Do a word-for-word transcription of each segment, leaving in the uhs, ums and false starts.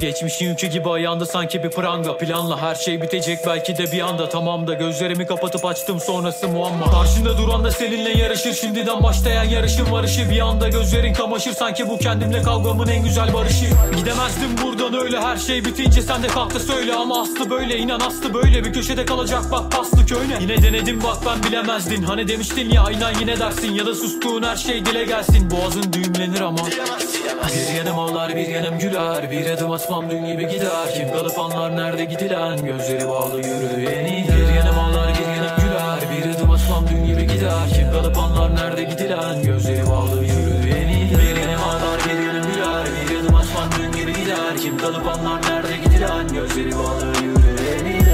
Geçmişin yükü gibi ayağında sanki bir pranga. Planla her şey bitecek belki de bir anda. Tamam da gözlerimi kapatıp açtım sonrası muamma. Karşında duran da seninle yarışır, şimdiden başlayan yarışın varışı. Bir anda gözlerin kamaşır, sanki bu kendimle kavgamın en güzel barışı. Gidemezdim buradan öyle, her şey bitince sen de kalk da söyle. Ama aslı böyle, inan aslı böyle, bir köşede kalacak bak paslı köyne. Yine denedim bak ben bilemezdin, hani demiştin ya aynen yine dersin. Ya da sustuğun her şey dile gelsin, boğazın düğümlenir ama bir yanım ağlar bir yanım güler, bir adım atmam dün gibi gider. Kim kalıp anlar nerede gidilen, gözleri bağlı yürüyeni. Bir yanım ağlar bir yanım güler, bir adım atmam dün gibi gider. Kim kalıp anlar nerede gidilen, gözleri bağlı yürüyeni. Bir yanım ağlar bir yanım güler, bir adım atmam dün gibi gider. Kim kalıp anlar nerede gidilen, gözleri bağlı yürüyeni.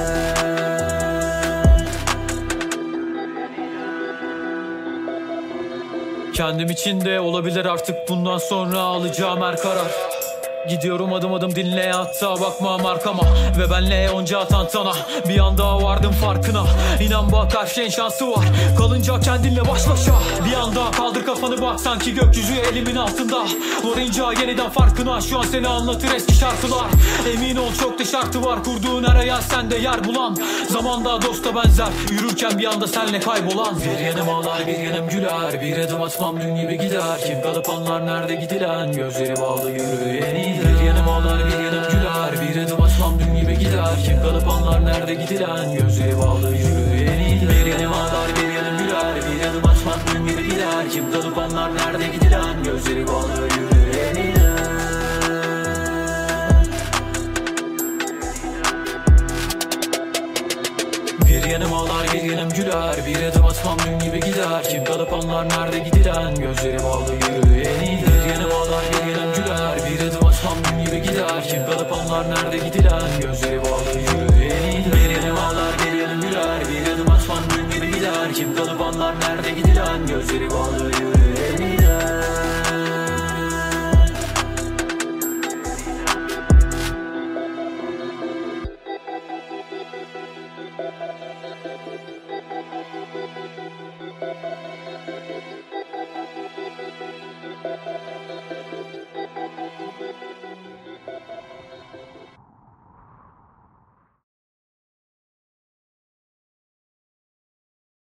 Kendim için de olabilir artık bundan sonra alacağım her karar. Gidiyorum adım adım dinle, hatta bakmam arkama. Ve benle onca tantana, bir anda vardım farkına. İnan bak her şeyin şansı var, kalınca kendinle baş başa. Bir anda kaldır kafanı bak, sanki gökyüzü elimin altında. Varınca yeniden farkına, şu an seni anlatır eski şarkılar. Emin ol çok da şartı var, kurduğun her hayal sende yer bulan. Zamanda dosta benzer, yürürken bir anda senle kaybolan. Bir yanım ağlar bir yanım güler, bir adım atmam dün gibi gider. Kim kalıp anlar nerede gidilen, gözleri bağlı yürüyeni. Bir yanım ağlar bir yanım güler, bir adım atmam dün gibi gider. Kim kalıp anlar nerede gidilen, gözleri bağlı yürüyeni. Bir yanım ağlar bir yanım güler, bir adım atmam dün gibi gider. Kim kalıp anlar nerede gidilen, gözleri bağlı yürüyeni. Bir yanım ağlar bir yanım güler, bir adım atmam dün gibi gider. Kim kalıp anlar nerede gidilen, gözleri bağlı yürüyeni. Bir yanım ağlar bir yanım güler, bir adım atmam dün gibi gider. Kim kalıp anlar nerede gidilen, gözleri bağlı yürüyeni. Bir yanım ağlar bir yanım güler, bir adım atmam dün gibi gider. Kim kalıp anlar nerede gidilen, gözleri bağlı yürüyeni.